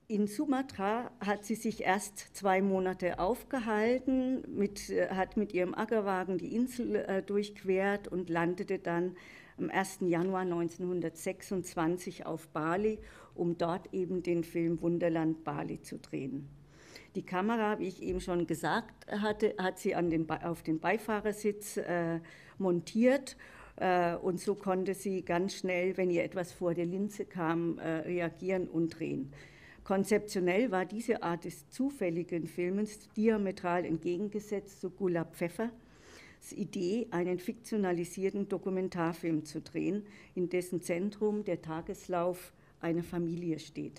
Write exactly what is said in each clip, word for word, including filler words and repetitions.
In Sumatra hat sie sich erst zwei Monate aufgehalten, mit, hat mit ihrem Ackerwagen die Insel äh, durchquert und landete dann am ersten Januar neunzehnhundertsechsundzwanzig auf Bali, um dort eben den Film Wunderland Bali zu drehen. Die Kamera, wie ich eben schon gesagt hatte, hat sie an den, auf den Beifahrersitz äh, montiert äh, und so konnte sie ganz schnell, wenn ihr etwas vor der Linse kam, äh, reagieren und drehen. Konzeptionell war diese Art des zufälligen Filmens diametral entgegengesetzt zu Gulab Pfeffers Idee, einen fiktionalisierten Dokumentarfilm zu drehen, in dessen Zentrum der Tageslauf einer Familie steht.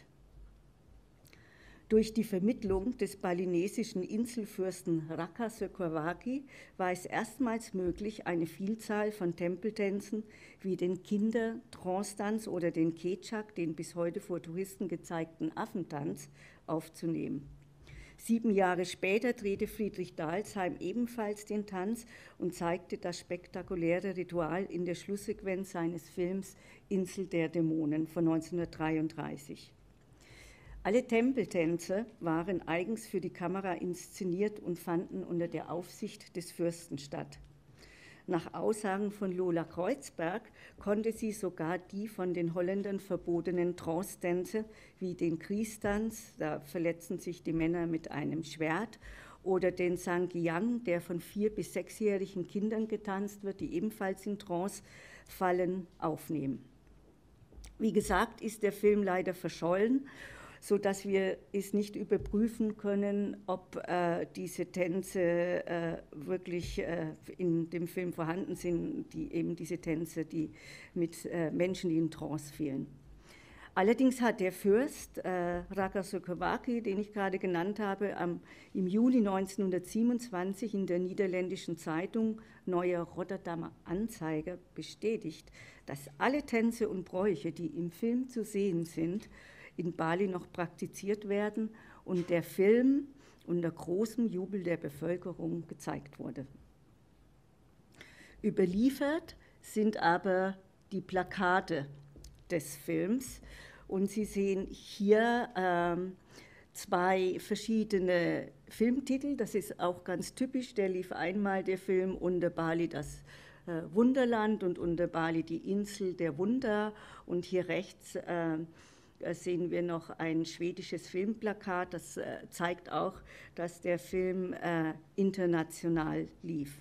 Durch die Vermittlung des balinesischen Inselfürsten Raka Sukhavagi war es erstmals möglich, eine Vielzahl von Tempeltänzen wie den Kinder-Trance-Tanz oder den Kecak, den bis heute vor Touristen gezeigten Affentanz, aufzunehmen. Sieben Jahre später drehte Friedrich Dalsheim ebenfalls den Tanz und zeigte das spektakuläre Ritual in der Schlusssequenz seines Films Insel der Dämonen von neunzehnhundertdreiunddreißig. Alle Tempeltänze waren eigens für die Kamera inszeniert und fanden unter der Aufsicht des Fürsten statt. Nach Aussagen von Lola Kreuzberg konnte sie sogar die von den Holländern verbotenen Trance-Tänze wie den Kriestanz, da verletzen sich die Männer mit einem Schwert, oder den Sangyang, der von vier- bis sechsjährigen Kindern getanzt wird, die ebenfalls in Trance fallen, aufnehmen. Wie gesagt, ist der Film leider verschollen, sodass wir es nicht überprüfen können, ob äh, diese Tänze äh, wirklich äh, in dem Film vorhanden sind, die, eben diese Tänze, die mit äh, Menschen, die in Trance fehlen. Allerdings hat der Fürst äh, Raka Sukhavagi, den ich gerade genannt habe, am, im Juli neunzehnhundertsiebenundzwanzig in der niederländischen Zeitung Neue Rotterdamer Anzeiger bestätigt, dass alle Tänze und Bräuche, die im Film zu sehen sind, in Bali noch praktiziert werden und der Film unter großem Jubel der Bevölkerung gezeigt wurde. Überliefert sind aber die Plakate des Films und Sie sehen hier ähm, zwei verschiedene Filmtitel, das ist auch ganz typisch, der lief einmal der Film unter Bali das äh, Wunderland und unter Bali die Insel der Wunder und hier rechts äh, sehen wir noch ein schwedisches Filmplakat, das äh, zeigt auch, dass der Film äh, international lief.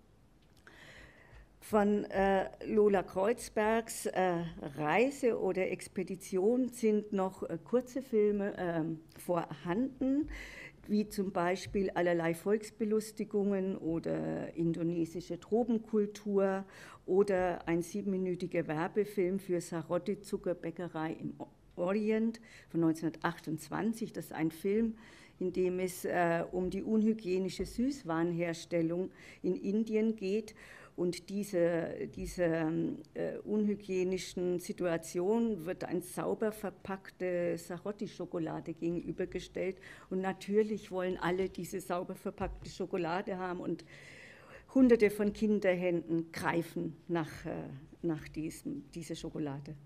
Von äh, Lola Kreuzbergs äh, Reise oder Expedition sind noch äh, kurze Filme äh, vorhanden, wie zum Beispiel allerlei Volksbelustigungen oder indonesische Tropenkultur oder ein siebenminütiger Werbefilm für Sarotti Zuckerbäckerei im Orient von neunzehnhundertachtundzwanzig. Das ist ein Film, in dem es äh, um die unhygienische Süßwarenherstellung in Indien geht. Und diese, dieser äh, unhygienischen Situation wird eine sauber verpackte Sarotti-Schokolade gegenübergestellt. Und natürlich wollen alle diese sauber verpackte Schokolade haben und Hunderte von Kinderhänden greifen nach, äh, nach diesem, dieser Schokolade.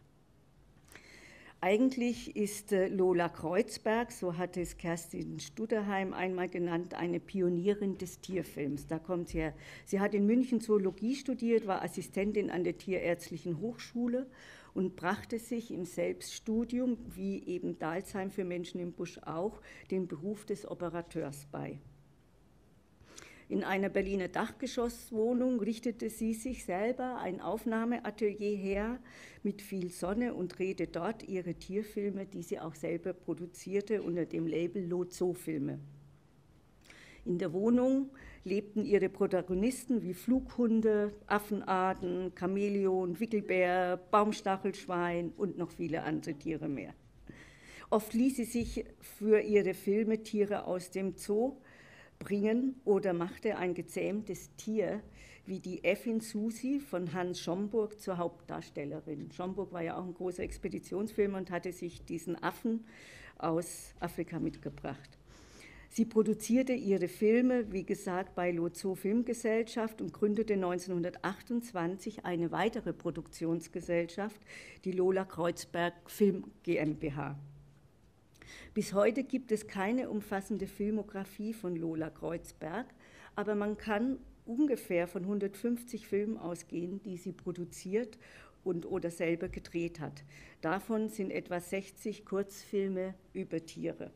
Eigentlich ist Lola Kreuzberg, so hat es Kerstin Studerheim einmal genannt, eine Pionierin des Tierfilms. Da kommt sie her. Sie hat in München Zoologie studiert, war Assistentin an der Tierärztlichen Hochschule und brachte sich im Selbststudium, wie eben Dalsheim für Menschen im Busch auch, den Beruf des Operateurs bei. In einer Berliner Dachgeschosswohnung richtete sie sich selber ein Aufnahmeatelier her mit viel Sonne und drehte dort ihre Tierfilme, die sie auch selber produzierte unter dem Label Lozo-Filme. In der Wohnung lebten ihre Protagonisten wie Flughunde, Affenarten, Chamäleon, Wickelbär, Baumstachelschwein und noch viele andere Tiere mehr. Oft ließ sie sich für ihre Filme Tiere aus dem Zoo bringen oder machte ein gezähmtes Tier wie die Äffin Susi von Hans Schomburg zur Hauptdarstellerin. Schomburg war ja auch ein großer Expeditionsfilmer und hatte sich diesen Affen aus Afrika mitgebracht. Sie produzierte ihre Filme, wie gesagt, bei Lozo Filmgesellschaft und gründete neunzehnhundertachtundzwanzig eine weitere Produktionsgesellschaft, die Lola Kreuzberg Film GmbH. Bis heute gibt es keine umfassende Filmografie von Lola Kreuzberg, aber man kann ungefähr von hundertfünfzig Filmen ausgehen, die sie produziert und oder selber gedreht hat. Davon sind etwa sechzig Kurzfilme über Tiere.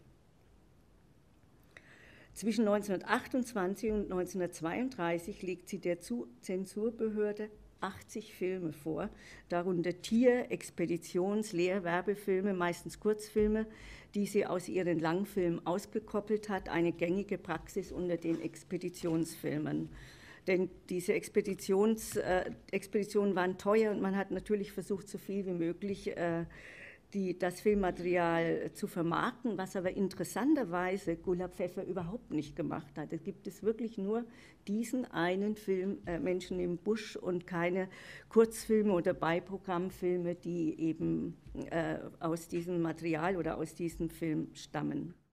Zwischen neunzehnhundertachtundzwanzig und neunzehnhundertzweiunddreißig legt sie der Zensurbehörde achtzig Filme vor, darunter Tier-, Expeditions-, Lehr-, Werbefilme, meistens Kurzfilme, die sie aus ihren Langfilmen ausgekoppelt hat, eine gängige Praxis unter den Expeditionsfilmen. Denn diese Expeditions, äh, Expeditionen waren teuer und man hat natürlich versucht, so viel wie möglich äh, die, das Filmmaterial zu vermarkten, was aber interessanterweise Gulab Pfeffer überhaupt nicht gemacht hat. Es gibt es wirklich nur diesen einen Film, äh, Menschen im Busch, und keine Kurzfilme oder Beiprogrammfilme, die eben äh, aus diesem Material oder aus diesem Film stammen.